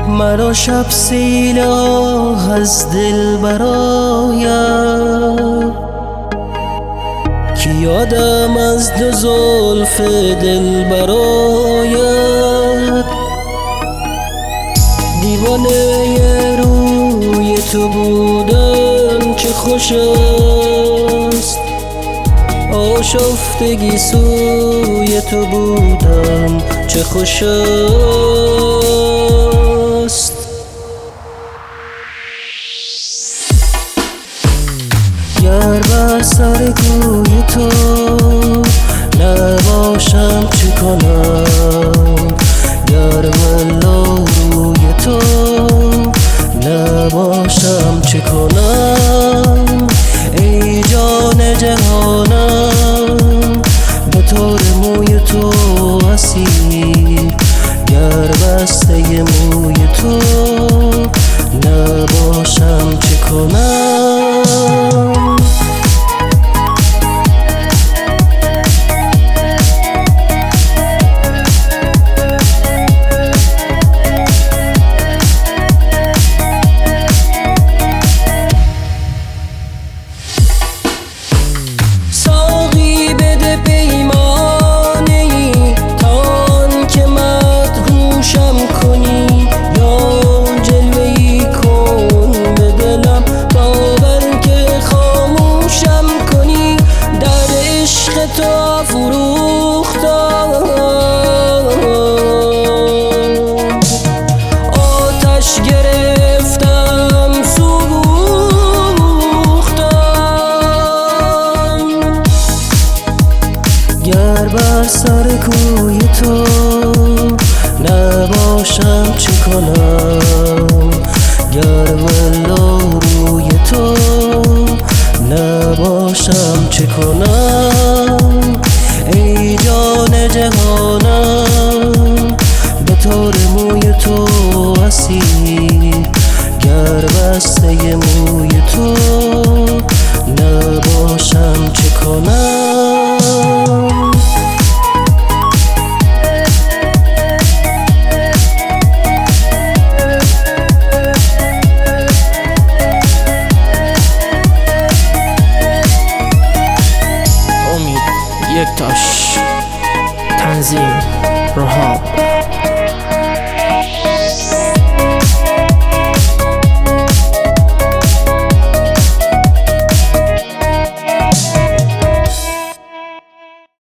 مرا شب سیاه از دل براید که یادم از دو زلف دل براید دیوانه روی تو بودن چه خوش است آشفتگی سوی تو بودم چه خوش است گر بر سر کوی تو نباشم چه کنم گر والا روی تو نباشم چه کنم ای جان جهانم به طور موی تو اسیر گر بسته موی تو نباشم چه کنم تو فروختم آتش گرفتم سوختم گر بر سر کوی تو نباشم چه کنم گر والا روی تو نباشم چه کنم ای جان جهانم به طور موی تو اسیر گر بسته